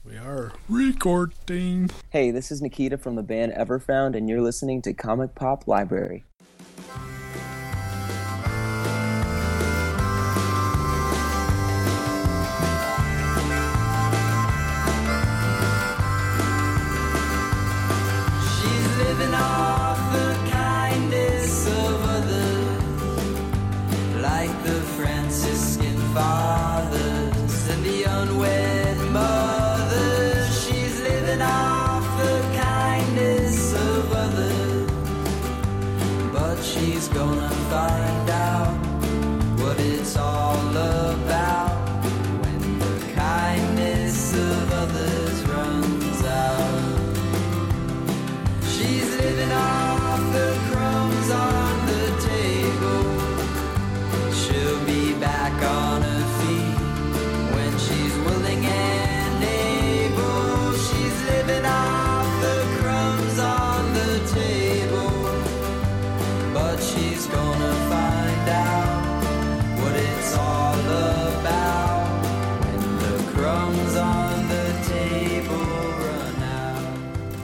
We are recording. Hey, this is Nikita from the band Everfound, and you're listening to Comic Pop Library. She's living off the kindness of others, like the Franciscan fathers and the unwed mothers. She's living off the kindness of others, but she's gonna find out what it's all about when the kindness of others runs out. She's living off the crumbs on the table. She'll be back on her feet when she's willing and able. She's living off the crumbs on the table, but she's gonna find out what it's all about when the crumbs on the table run out.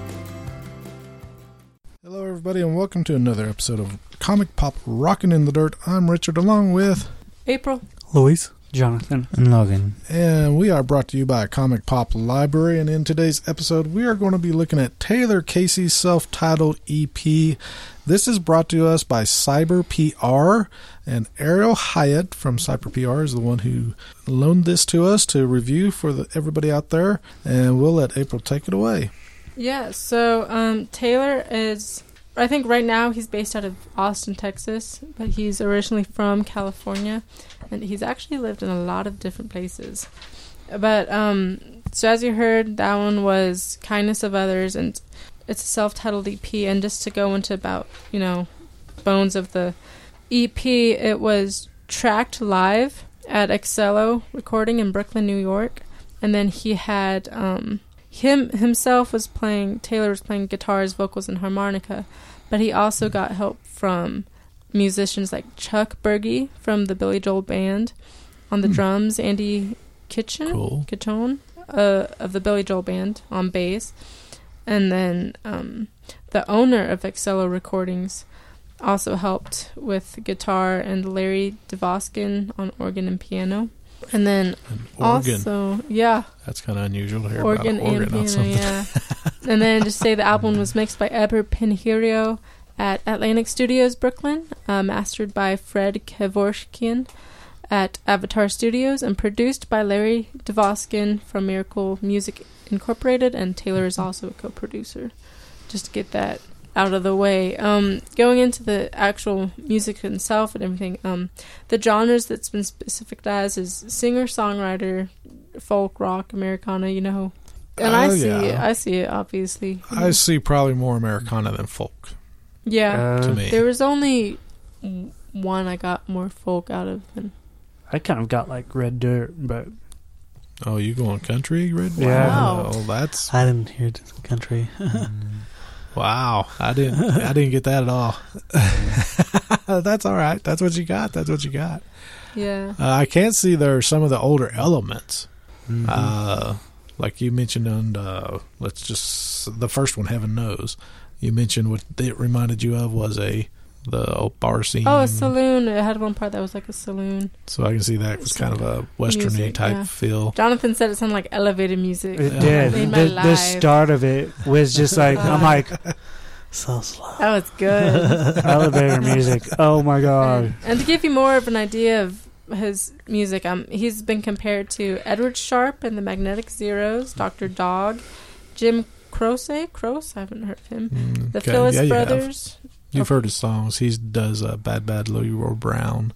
Hello, everybody, and welcome to another episode of Comic Pop Rockin' in the Dirt. I'm Richard, along with, April. Luis, Jonathan, and Logan. and we are brought to you by Comic Pop Library. And in today's episode, we are going to be looking at Taylor Casey's self-titled EP. This is brought to us by Cyber PR, and Ariel Hyatt from Cyber PR is the one who loaned this to us to review for everybody out there. And we'll let April take it away. Yeah, so Taylor is, I think right now he's based out of Austin, Texas, but he's originally from California, and he's actually lived in a lot of different places. But, so as you heard, that one was Kindness of Others, and it's a self-titled EP, and just to go into about, bones of the EP, it was tracked live at Excello Recording in Brooklyn, New York, and then he had, Taylor was playing guitars, vocals, and harmonica, but he also got help from musicians like Chuck Berge from the Billy Joel Band on the drums, Andy Kitchone of the Billy Joel Band on bass, and then the owner of Excello Recordings also helped with guitar, and Larry DeVoskin on organ and piano. And then also, yeah. That's kind of unusual to hear Organ about an organ and on piano, something. yeah. And then just say the album was mixed by Eber Pinheiro at Atlantic Studios, Brooklyn, mastered by Fred Kevorkian at Avatar Studios, and produced by Larry DeVoskin from Miracle Music Incorporated, and Taylor is also a co-producer. Just to get that out of the way. Going into the actual music itself and everything, the genres that's been specified as is singer-songwriter, folk, rock, Americana, And I see it, obviously. I see probably more Americana than folk. Yeah. To me. There was only one I got more folk out of than... I kind of got like Red Dirt, but Oh, you going country, Red? Yeah. Wow. Oh, that's I didn't hear the country. wow. I didn't get that at all. That's all right. That's what you got. Yeah. I can't see there are some of the older elements. Mm-hmm. Like you mentioned on the first one, Heaven Knows. You mentioned what it reminded you of was the old bar scene. Oh, a saloon. It had one part that was like a saloon. So I can see that was kind of a westerny Music, type yeah. feel. Jonathan said it sounded like elevated music. It Yeah. did. Made my The life. start of it was just like, I'm like, so slow. That was good. Elevator music. Oh my god. And to give you more of an idea of his music, he's been compared to Edward Sharpe and the Magnetic Zeros, Dr. Dog, Jim Croce, I haven't heard of him, the Okay. Phyllis Yeah, you have. Brothers. You've heard his songs. He does Bad Leroy Brown.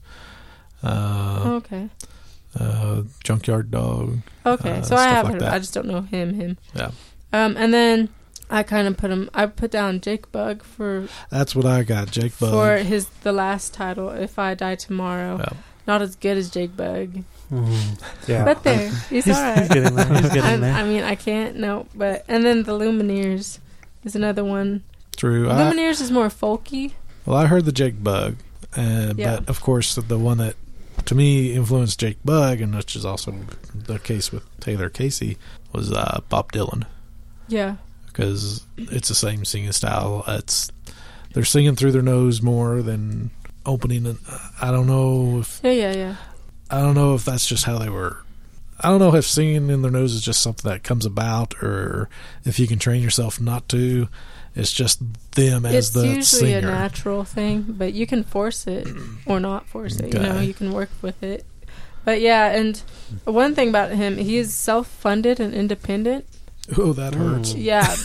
Okay. Junkyard Dog. Okay, so stuff I have like heard. that. I just don't know him. Yeah. And then I kind of put down Jake Bugg for That's what I got. Jake Bugg. for the last title, If I Die Tomorrow. Yeah. Not as good as Jake Bugg, Yeah. but there, he's alright. He's getting there. He's getting there. I mean, I can't but and then the Lumineers is another one. True. Lumineers is more folky. Well, I heard the Jake Bugg, Yeah. but of course the one that to me influenced Jake Bugg, and which is also the case with Taylor Casey, was Bob Dylan, Yeah. because it's the same singing style. They're singing through their nose more than opening. I don't know if Yeah. I don't know if that's just how they were. I don't know if singing in their nose is just something that comes about, or if you can train yourself not to. It's just them as It's the usually singer. a natural thing, but you can force it or not force it. You know, Okay. you can work with it. But yeah, and one thing about him, he is self-funded and independent. Oh, that hurts. Yeah,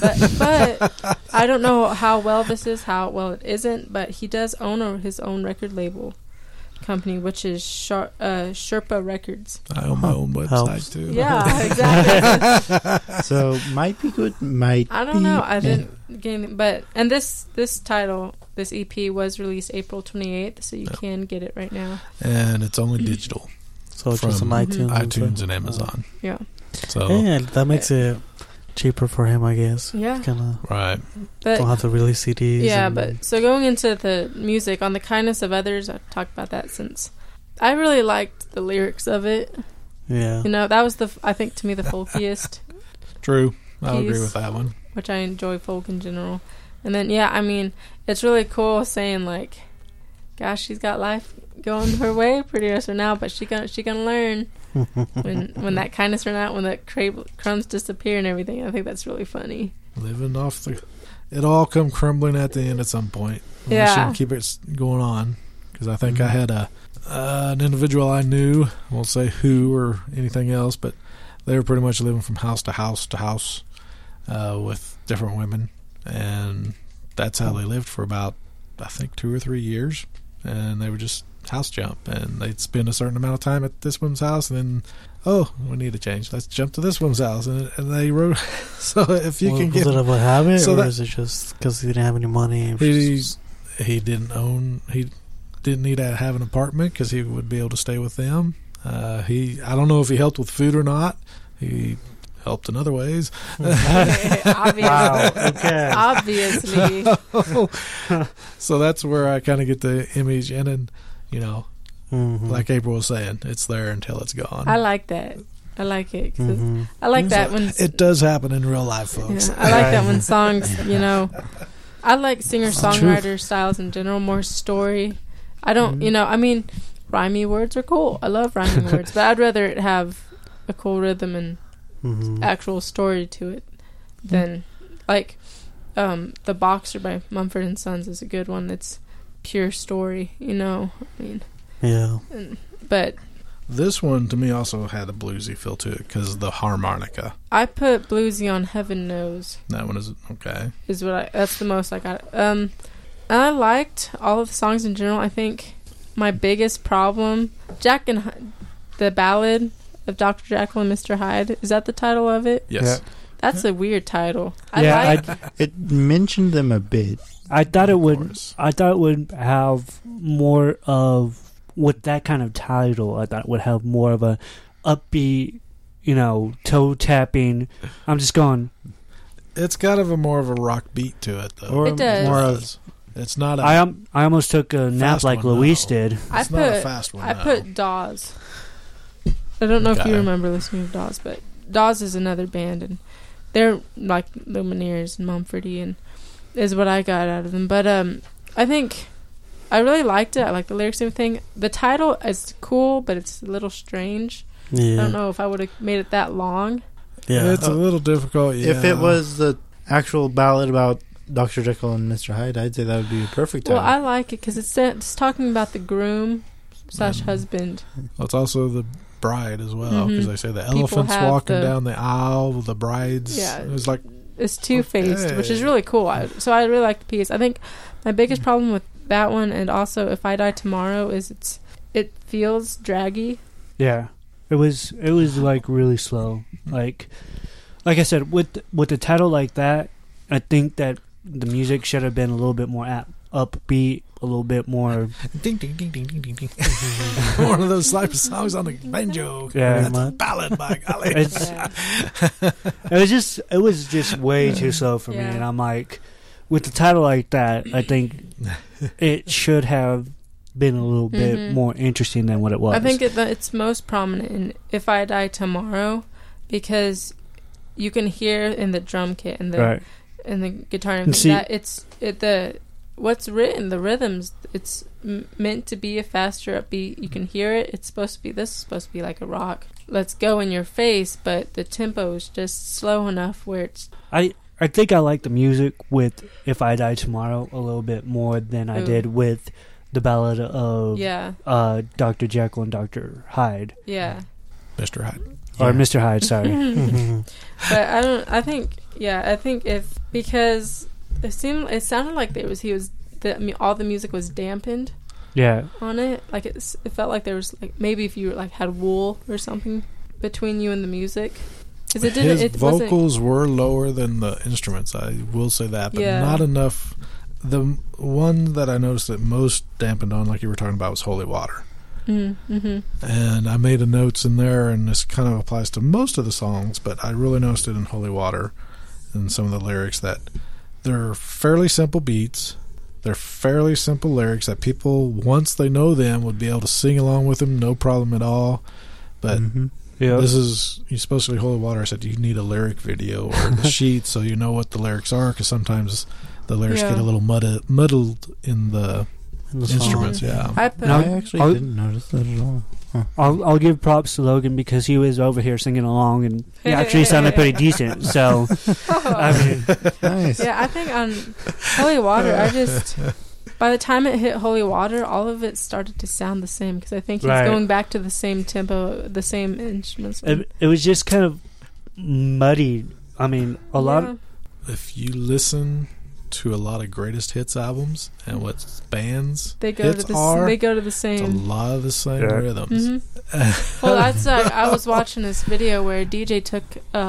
but I don't know how well this is, how well it isn't, but he does own his own record label company, which is Sherpa Records. I own my own website Helps. too. Yeah, exactly. So might be good, might I don't be- know. I didn't get anything, but and this title, this EP was released April 28th, so you can get it right now. And it's only digital. So it's just From on iTunes. iTunes and Amazon. Yeah, So Yeah, that makes it cheaper for him, I guess. yeah. Kind of right. But don't have to release CDs. yeah, and- but so going into the music on the kindness of others, I've talked about that since I really liked the lyrics of it. yeah. You know, that was I think to me the folkiest, True. I'll agree Piece. with that one. which I enjoy folk in general. And then yeah, I mean, it's really cool saying like, gosh, she's got life going her way pretty much now, but she gonna learn when that kindness run out, when the crumbs disappear and everything. I think that's really funny. Living off it all come crumbling at the end at some point. Unless you Yeah. can keep it going on. Because I think I had an individual I knew, I won't say who or anything else, but they were pretty much living from house to house to house with different women. And that's how they lived for about, I think, 2 or 3 years. And they would just house jump. And they'd spend a certain amount of time at this woman's house. And then, oh, we need to change. Let's jump to this woman's house. And they wrote. So if you can Was get. it a habit, so or that- is it just because he didn't have any money? He didn't own. He didn't need to have an apartment because he would be able to stay with them. I don't know if he helped with food or not. He helped in other ways. Obviously. Wow. Okay. Obviously. So that's where I kind of get the image. And then, you know, Mhm. like April was saying, it's there until it's gone. I like that. I like it. 'Cause Mhm. I like that when It does happen in real life, folks. yeah, I like that when songs, you know, I like singer-songwriter styles in general, more story. I don't, you know, I mean, rhymey words are cool. I love rhyming words, but I'd rather it have a cool rhythm and Mhm. actual story to it than, like, The Boxer by Mumford & Sons is a good one that's pure story, you know, I mean, Yeah. but This one, to me, also had a bluesy feel to it because of the harmonica. I put bluesy on Heaven Knows. That one is okay. Is what that's the most I got. And I liked all of the songs in general. I think my biggest problem, the ballad of Dr. Jekyll and Mr. Hyde, is that the title of it? Yes. That's a weird title. Yeah, It mentioned them a bit. I thought it Of would. course. I thought it would have more of, with that kind of title, I thought it would have more of a upbeat, you know, toe tapping. I'm just going. It's got more of a rock beat to it, though. Or It does. more of It's not a. I almost took a nap Fast like one, Luis no. did. It's not a fast one. I no. put Dawes. I don't know if Okay. you remember listening to Dawes, but Dawes is another band, and they're like Lumineers and Mumfordy, and is what I got out of them. But I think I really liked it. I like the lyrics and everything. The title is cool, but it's a little strange. Yeah. I don't know if I would have made it that long. Yeah. It's a little difficult. Yeah. If it was the actual ballad about Dr. Jekyll and Mr. Hyde, I'd say that would be a perfect title. Well, I like it because it's talking about the groom / husband. Well, it's also the bride as well because Mhm. they say the People elephants have walking the- down the aisle with the brides. Yeah. It was like It's two-faced, which is Okay. really cool. So I really like the piece. I think my biggest problem with that one, and also If I Die Tomorrow, is it feels draggy. Yeah, it was like really slow. Like I said, with the title like that, I think that the music should have been a little bit more upbeat, a little bit more. ding ding ding ding ding ding ding. One of those type of songs on the banjo. Yeah, That's a man. ballad by golly. It's Yeah. it was just way too slow for me, Yeah. and I'm like, with the title like that, I think it should have been a little bit Mhm. more interesting than what it was. I think it's most prominent in If I Die Tomorrow because you can hear in the drum kit and the Right. and the guitar and And see- that what's written, the rhythms, it's meant to be a faster upbeat. You can hear it. It's supposed to be, this is supposed to be like a rock. Let's go in your face, but the tempo is just slow enough where it's I think I like the music with If I Die Tomorrow a little bit more than I Ooh. did with the ballad of yeah, Dr. Jekyll and Dr. Hyde. yeah. Mr. Hyde. Or Mr. Hyde, sorry. But I think if, because it sounded like all the music was dampened Yeah. on it. Like it felt like there was like, maybe if you like had wool or something between you and the music. Because it didn't. His It wasn't. vocals were lower than the instruments. I will say that, but Yeah. not enough. The one that I noticed that most dampened on, like you were talking about, was Holy Water. Mm-hmm. And I made a notes in there, and this kind of applies to most of the songs, but I really noticed it in Holy Water and some of the lyrics that they're fairly simple beats. They're fairly simple lyrics that people, once they know them, would be able to sing along with them, no problem at all. But Yeah. this is, you're supposed to be Holy Water. I said you need a lyric video or the sheet so you know what the lyrics are, because sometimes the lyrics Yeah. get a little muddled in the instruments. Yeah. I put. No, I actually I'll- didn't notice that at all. I'll give props to Logan because he was over here singing along and he actually sounded pretty decent. So, I mean, Nice. Yeah, I think on Holy Water, by the time it hit Holy Water, all of it started to sound the same, because I think he's Right. going back to the same tempo, the same instruments. it was just kind of muddy. I mean, a lot of, If you listen to a lot of greatest hits albums and what bands they go hits to the are, they go to the it's a same. lot of the same Yeah. rhythms. Well, that's I was watching this video where DJ took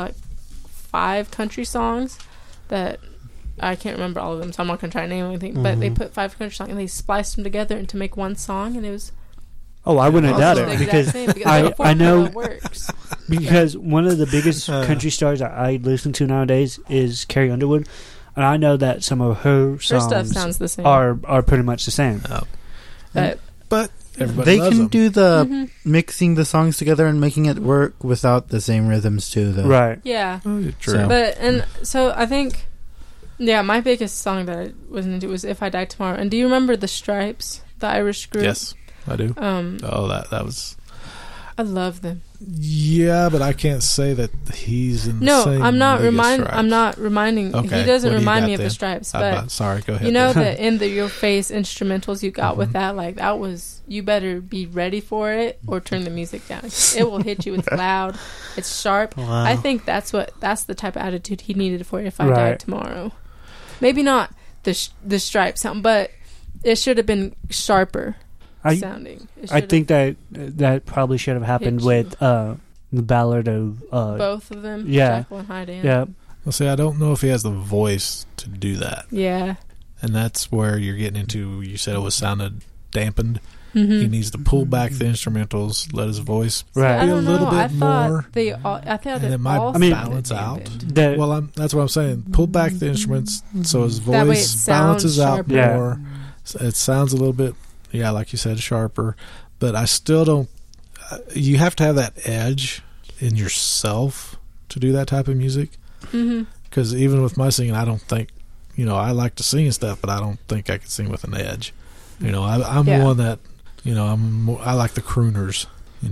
5 country songs that I can't remember all of them, so I'm not gonna try to name anything. But they put 5 country songs and they spliced them together and to make one song, and it was oh, I wouldn't doubt also the it exact because same, because the I know formula works. because one of the biggest country stars that I listen to nowadays is Carrie Underwood, and I know that some of her Her stuff songs sounds the same. are pretty much the same. But But everybody They loves can them. do the Mhm. mixing the songs together and making it work without the same rhythms too, though. Right. yeah. Oh, yeah, true. So- But and so I think, yeah, my biggest song that I wasn't into was "If I Die Tomorrow." And do you remember the Stripes, the Irish group? Yes, I do. Oh, that was. I love them. Yeah, but I can't say that he's in the No, same I'm not league as reminding. Stripes. I'm not reminding. Okay, He doesn't what do you remind got me of the then? Stripes, I'm but not- sorry, go ahead. you know then. the in the your face instrumentals you got with that, like that was, you better be ready for it or turn the music down. It will hit you. It's loud. It's sharp. Wow. I think that's the type of attitude he needed for If I Right. Died Tomorrow. Maybe not the Stripes sound, but it should have been sharper sounding. It I should think that probably should have happened Hit with the ballad of have both of them. yeah. Jekyll and Hyde. yeah. Well, see, I don't know if he has the voice to do that, Yeah. and that's where you're getting into. You said it was sounded dampened. Mm-hmm. He needs to pull back the instrumentals, let his voice Right. I be a don't little know. bit I thought more. I thought and it it might all balance sounded out. dampened. That, Well, that's what I'm saying. Pull back the instruments so his That way it voice sounds balances out sharper. Yeah. more. So it sounds a little bit, yeah, like you said, sharper. But I still don't. You have to have that edge in yourself to do that type of music. Mm-hmm. Because even with my singing, I don't think, I like to sing and stuff, but I don't think I can sing with an edge. I'm Yeah. one that, I like the crooners,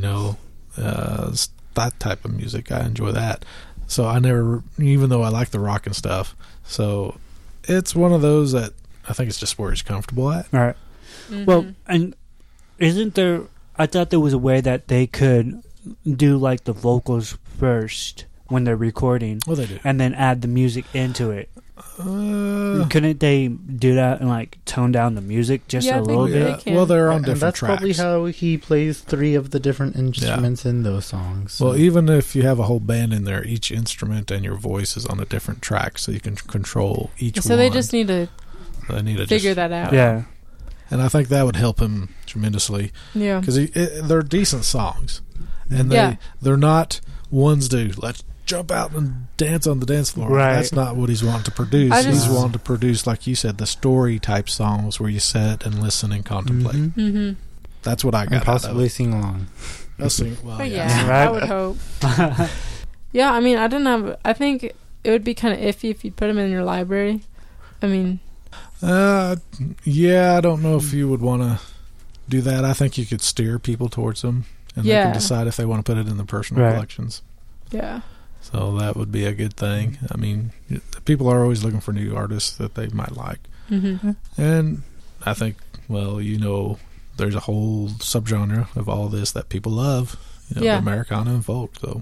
that type of music. I enjoy that. So I never, even though I like the rock and stuff. So it's one of those that I think it's just where he's comfortable at. all right. Mm-hmm. Well, and isn't there? I thought there was a way that they could do like the vocals first when they're recording, Well, they do. and then add the music into it. Couldn't they do that and like tone down the music just Yeah, a I little think bit? they can. Well, they're on And different that's tracks. probably how he plays 3 of the different instruments in those songs. So. Well, even if you have a whole band in there, each instrument and your voice is on a different track, so you can control each so one. they just need to They need to figure just, that out. Yeah, and I think that would help him tremendously Yeah. because they're decent songs, and Yeah. they're not ones to let's jump out and dance on the dance floor. Right. That's not what he's wanting to produce. I just- He's wanting to produce, like you said, the story type songs where you sit and listen and contemplate. Mhm. Mm-hmm. That's what I got. And possibly sing along. Well, But yeah. yeah, Right. I would hope. Yeah, I mean, I think it would be kind of iffy if you put them in your library. I mean, yeah, I don't know if you would want to do that. I think you could steer people towards them, and they can decide if they want to put it in their personal collections. Yeah. So that would be a good thing. I mean, people are always looking for new artists that they might like. Mm-hmm. And I think, well, there's a whole subgenre of all this that people love, Americana and folk. So,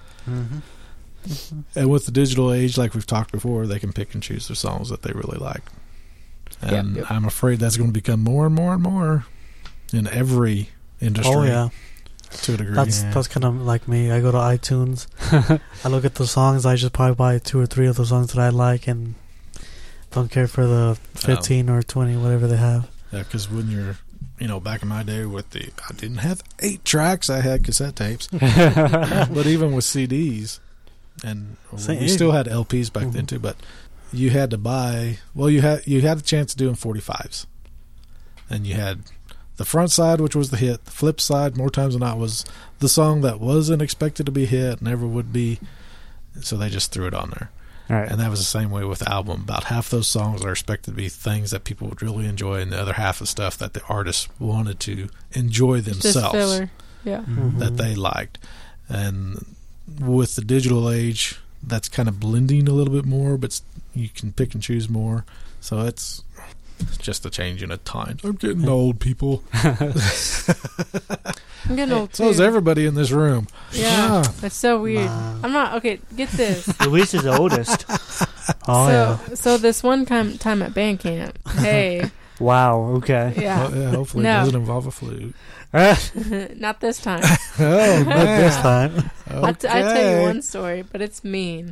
and with the digital age, like we've talked before, they can pick and choose their songs that they really like. And I'm afraid that's going to become more and more and more in every industry. Oh, yeah. To a degree. That's kind of like me. I go to iTunes. I look at the songs. I just probably buy 2 or 3 of the songs that I like and don't care for the 15 or 20, whatever they have. Yeah, because when you're, back in my day I didn't have 8 tracks. I had cassette tapes. But even with CDs, and we still had LPs back then too, but you had to buy, you had a chance of doing 45s. And you had the front side, which was the hit. The flip side, more times than not, was the song that wasn't expected to be hit, never would be. So they just threw it on there. All right. And that was the same way with the album. About half those songs are expected to be things that people would really enjoy, and the other half is stuff that the artists wanted to enjoy themselves. Just filler. Yeah. That they liked. And with the digital age, that's kind of blending a little bit more, but you can pick and choose more. So it's just a change in a time. I'm getting old, people. I'm getting old too. So is everybody in this room. Yeah. That's so weird. I'm not. Okay, get this. Luis is the oldest. So this one time at band camp. Hey. Wow. Okay. Yeah. Well, hopefully it doesn't involve a flute. Not this time. Oh, not this time. Okay. I tell you one story, but it's mean.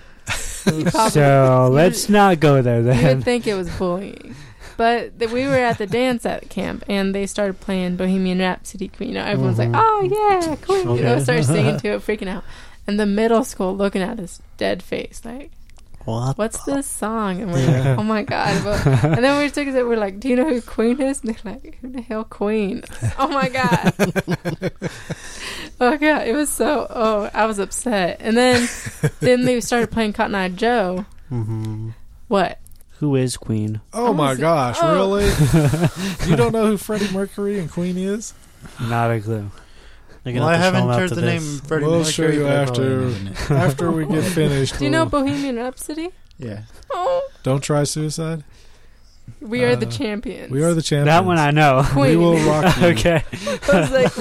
So let's not go there then. You would think it was bullying. But we were at the dance at camp, and they started playing Bohemian Rhapsody, Queen. Everyone's like, "Oh yeah, Queen!" Okay. Started singing to it, freaking out. And the middle school looking at us, dead face, like, "What's this song?" And we're like, "Oh my god!" And then we took it. We're like, "Do you know who Queen is?" And they're like, "Who the hell Queen?" Oh my god! Oh god, it was so. Oh, I was upset. And then they started playing Cotton Eye Joe. Mm-hmm. What? Who is Queen? Oh my gosh, really? You don't know who Freddie Mercury and Queen is? Not a clue. I haven't heard the name Freddie Mercury. We'll show you after we get finished. Do you know Bohemian Rhapsody? Yeah. Oh. Don't Try Suicide? We are the champions. We are the champions. That one I know. We Queen. will rock you. Okay. I was like,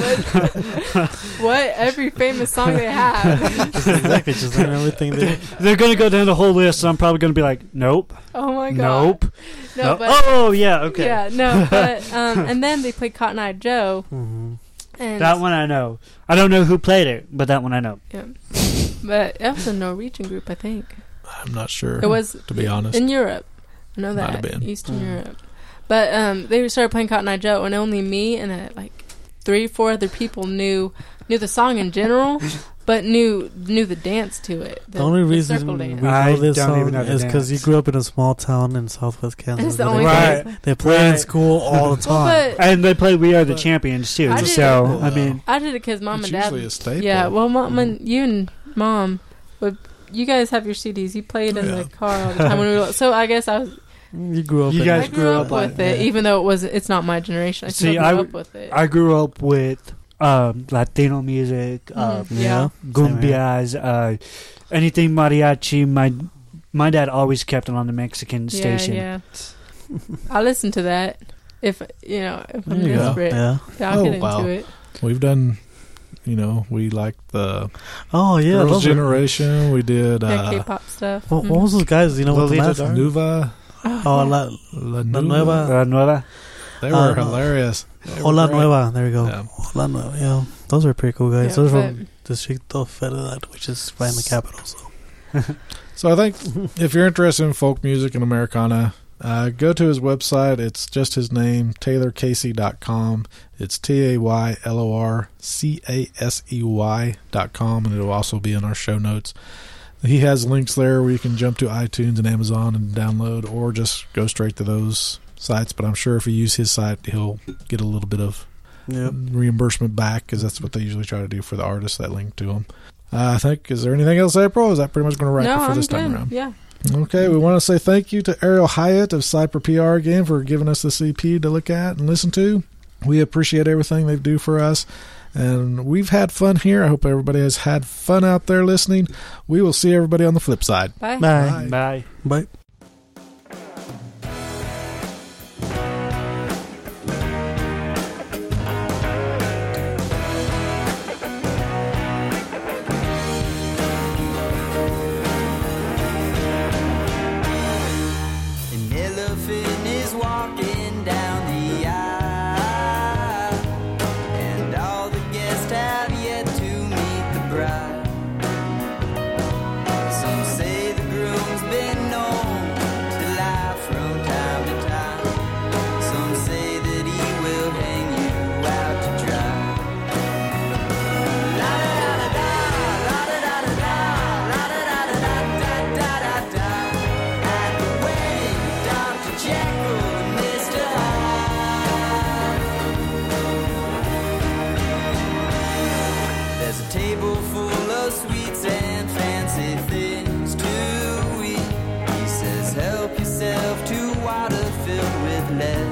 what? Every famous song they have. Exactly, just everything They're going to go down the whole list, so I'm probably going to be like, nope. Oh my god. Nope. No, but oh, yeah, okay. yeah, no, but and then they played Cotton Eye Joe. Mm-hmm. And That one I know. I don't know who played it, but that one I know. Yeah. But it was a Norwegian group, I think. I'm not sure. It was, to be honest. in Europe. I know Might have that. been. Eastern Europe. But they started playing Cotton Eye Joe, and only me and like 3-4 other people knew the song in general, but knew the dance to it. The only reason circle we dance. know this don't song even know the is because you dance. grew up in a small town in Southwest Kansas. It's the where only Right. thing. they play in Right. school all the time. Well, but And they play We Are the Champions, too. I did So, it. I mean, I did it because mom It's and dad. usually a staple. Yeah, well, mom and you and mom you guys have your CDs. You played in Yeah. the car all the time when we were. So I guess you grew up You in guys I grew up on with it, even though it's not my generation. I still See, grew up with it. I grew up with Latino music, Yeah. cumbias, anything mariachi. My dad always kept it on the Mexican station. Yeah. I listen to that if I'm There you go. desperate. Yeah. I'll get wow. into it. We've done, we like the Oh yeah. Girls' those are- Generation. We did Yeah, K-pop stuff. What was those guys? You know what the Lolita mask? Dar- Nuva. Oh, La Nueva. Nueva. They were hilarious. They were Hola great. Nueva. There we go. Yeah. Hola Nueva. Yeah, those are pretty cool guys. Yeah, those are but- from Distrito Federal, which is right in the capital. So. So I think if you're interested in folk music and Americana, go to his website. It's just his name, TaylorCasey.com. It's TaylorCasey.com, and it'll also be in our show notes. He has links there where you can jump to iTunes and Amazon and download, or just go straight to those sites. But I'm sure if you use his site, he'll get a little bit of Yep. reimbursement back, because that's what they usually try to do for the artists that link to them. I think, is there anything else, April? Is that pretty much going to wrap No, it for I'm this time good. around? Yeah. Okay, we want to say thank you to Ariel Hyatt of Cyper PR again for giving us this EP to look at and listen to. We appreciate everything they do for us, and we've had fun here. I hope everybody has had fun out there listening. We will see everybody on the flip side. Bye. Bye. Bye. Bye. An elephant is walking down the aisle, and all the guests have yet to meet the bride. Some say the groom's been known to lie from time to time. Some say that he will hang you out to dry. La da da da da, la da da da da, la da da da da da da da. At the wedding, Dr. Jekyll and Mr. Hyde. There's a table full of sweets and fancy things to eat. He says, help yourself to water filled with lead.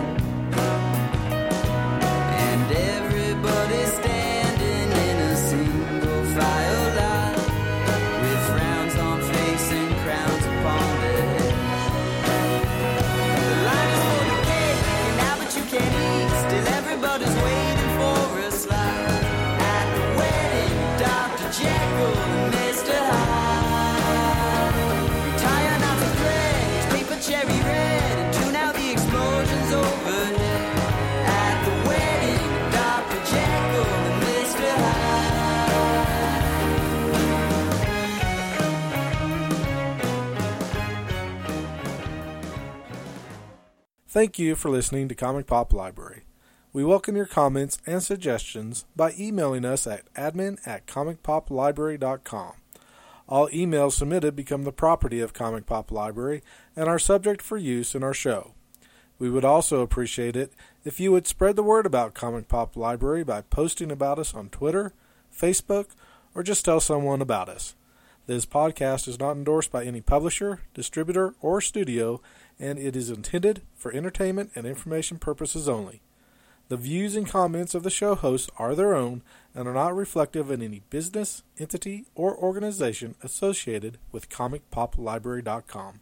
And everybody's standing in a single file line, with frowns on face and crowns upon their head. The line is for the cake, and now that you can't eat, still everybody's waiting for a slide. At the wedding, Dr. Jekyll and Mr. Hyde. Tie knots of thread, paper cherry red, and tune out the explosions overhead. At the wedding, Dr. Jekyll and Mr. Thank you for listening to Comic Pop Library. We welcome your comments and suggestions by emailing us at admin@comicpoplibrary.com. All emails submitted become the property of Comic Pop Library and are subject for use in our show. We would also appreciate it if you would spread the word about Comic Pop Library by posting about us on Twitter, Facebook, or just tell someone about us. This podcast is not endorsed by any publisher, distributor, or studio, and it is intended for entertainment and information purposes only. The views and comments of the show hosts are their own and are not reflective of any business, entity, or organization associated with ComicPopLibrary.com.